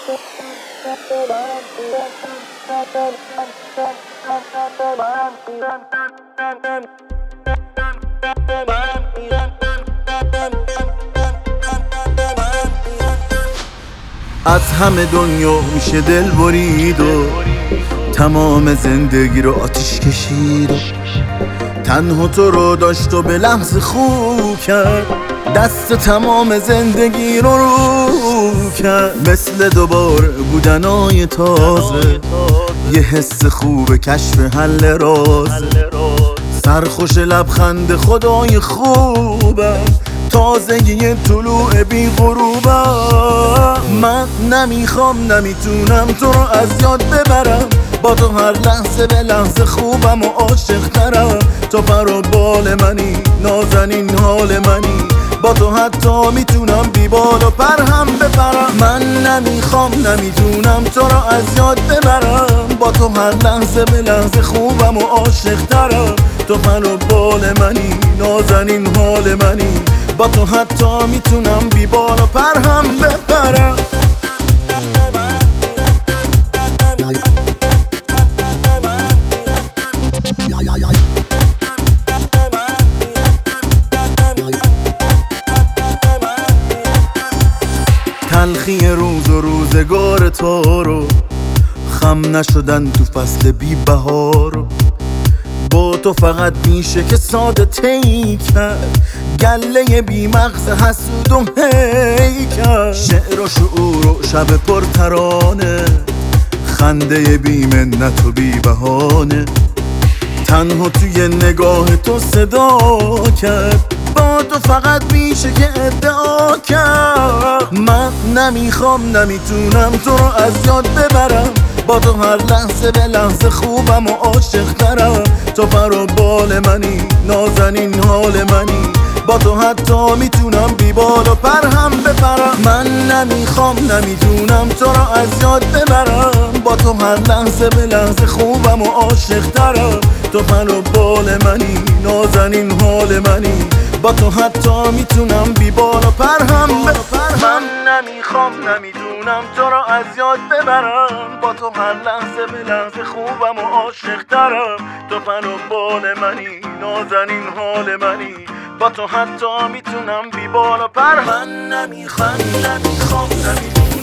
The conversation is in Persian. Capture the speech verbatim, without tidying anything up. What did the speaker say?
از همه دنیا میشه دل برید و تمام زندگی رو آتیش کشید و تنها تو رو داشت و به لحظه خوب کرد، دست تمام زندگی رو رو کرد. مثل دوباره بودنای تازه، یه حس خوب کشف حل رازه، سرخوش لبخند خدای خوبم، تازگی طلوع بی غروبم. من نمیخوام نمیتونم تو رو از یاد ببرم، با تو هر لحظه به لحظه خوبم و عاشق ترم. تو پر و بال منی، نازنین حال منی، با تو حتی میتونم بی بال و پر هم بپرم. من نمیخوام نمیتونم تو رو از یاد ببرم، با تو هر لحظه به لحظه خوبم و عاشق ترم. تو پر و بال منی، نازنین حال منی، با تو حتی میتونم بی بال و پر هم بپرم. تلخی روز و روزگار تو رو، خم نشدن تو فصل بی بهار، با تو فقط میشه که ساده تی کرد، گله بی مغز حسود و هیکر. شعر و شعور و شب پر ترانه، خنده بی منت و بی بهانه، تنها توی نگاه تو صدا کرد، با تو فقط میشه که ادعا کرد. من نمیخوام نمیتونم تو رو از یاد ببرم، با تو هر لحظه به لحظه خوبم و عاشق ترم. تو پر و بال منی، نازنین حال منی، با تو حتی میتونم بی بال و پر هم بپرم. من نمیخوام نمیتونم تو رو از یاد ببرم، با تو هر لحظه به لحظه خوبم و عاشق ترم. تو پر و بال منی، نازنین حال منی، با تو حتی میتونم بی بال و پر هم بپرم. من نمیخوام نمیدونم تو رو از یاد ببرم، با تو هر لحظه به لحظه خوبم و عاشق ترم. تو پر و بال منی، نازنین حال منی، با تو حتی میتونم بی بال و پر. من نمیخوام نمیخوام نمیدونم